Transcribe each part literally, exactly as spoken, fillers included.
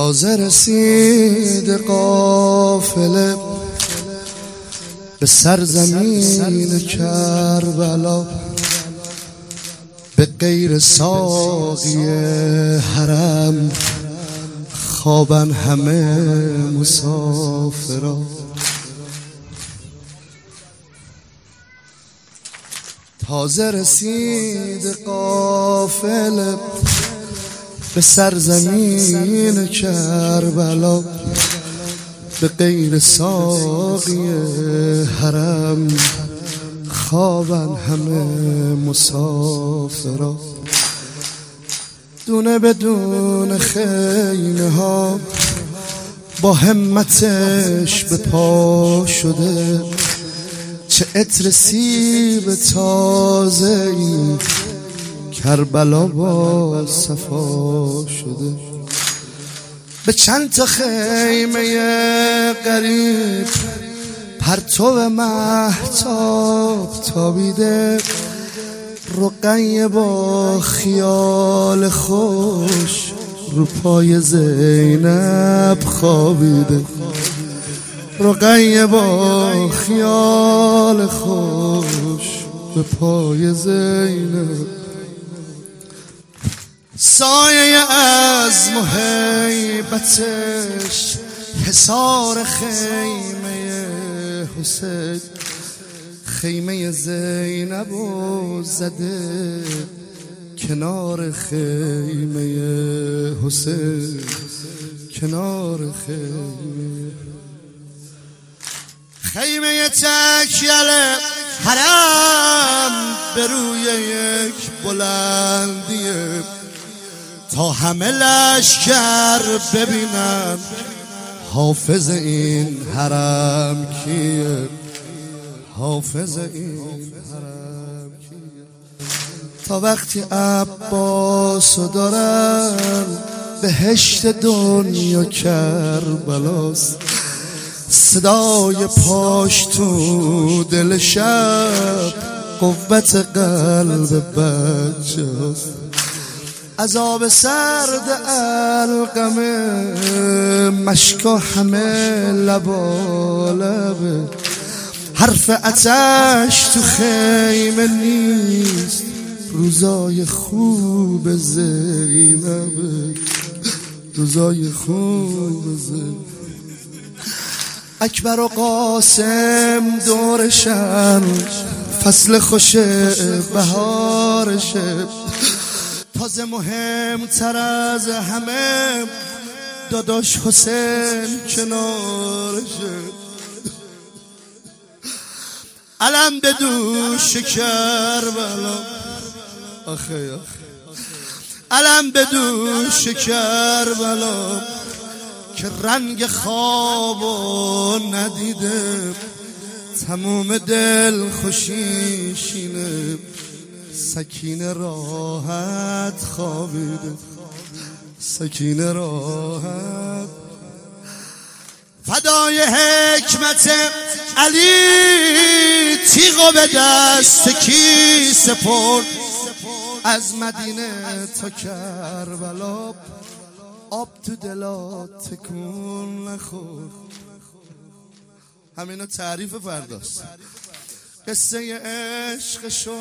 تازه رسید قافله به سرزمین کربلا، به غیر ساقی حرم خوابن همه مسافرا. تازه رسید قافله به سرزمین کربلا، به غیر ساقی حرم خوابن همه مسافرا. دونه بدون خیمه ها با همتش به پا شده، چه عطر سیب تازه ای کربلا با صفا شده. به چند تا خیمه غریب پرتو مهتاب تابیده، رقیه با خیال خوش رو پای زینب خوابیده. رقیه با خیال خوش به پای زینب. سایه از محیبتش حصار خیمه حسین، خیمه زینب و زده کنار خیمه حسین، کنار خیمه خیمه تکیل حرم به روی یک بلندیه، تا همه لشکر ببینن حافظ این حرم کیه، حافظ این حرم کیه. تا وقتی عباسو دارن بهشت دنیا کربلاست، صدای پاش تو دل شب قوت قلب بچه‌ست. عذاب سرد القمه مشکا همه لبا لبه، حرف آتش تو خیمه نیست، روزای خوب زینبه، روزای خوب زینبه. اکبر و قاسم دورشن، فصل خوش بهارشه، تازه مهمتر از همه داداش حسین کنارشه. علم به دوش کربلا، آخه آخه علم به دوش کربلا، که رنگ خوابو ندیده، تموم دل خوشیشینه، سکینه راحت خوابیده، سکینه راحت. فدای حکمت علی تیغو به دست کی سپرد، از مدینه تا کربلا آب تو دلات تکون نخورد. همینو تعریف فرداست. قصه عشقشو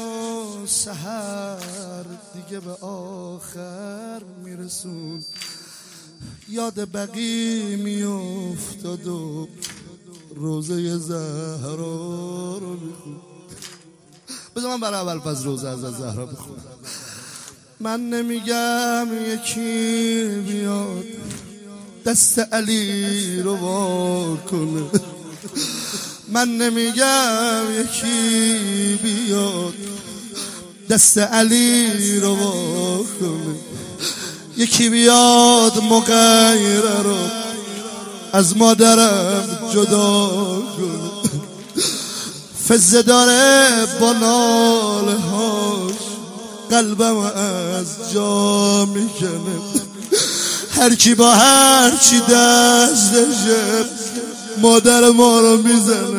سحر دیگه به آخر میرسون، یاد بقی میافتاد و روزه زهرا رو میخون. بذار من برای اول پس روزه از زهرا بخونم. من نمیگم یکی بیاد دست علی رو وا کنه، من نمیگم یکی بیاد دست علی رو وا کنه، یکی بیاد مغیره رو از مادرم جدا کنه. فزه داره با ناله هاش قلبم از جا میکنه، هر کی با هر چی دستشه مادر ما رو میزنه.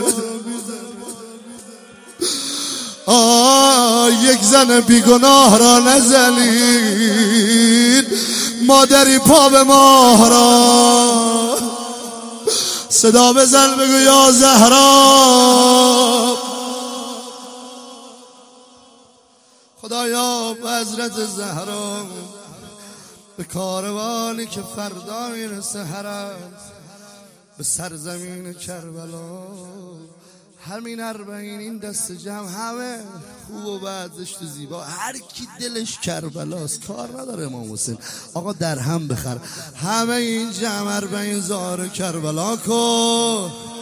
آه یک زن بیگناه را نزنید، مادری پا به ماه را صدا بزن بگو یا زهرا خدایا به حضرت زهرا به کاروانی که فردا میرسه حرم به سرزمین کربلا همین اربعین این دست جمع همه خوب و بد زشت و زیبا هر کی دلش کربلاست کار نداره امام حسین آقا در هم بخر همه این جمع اربعین زار کربلا کن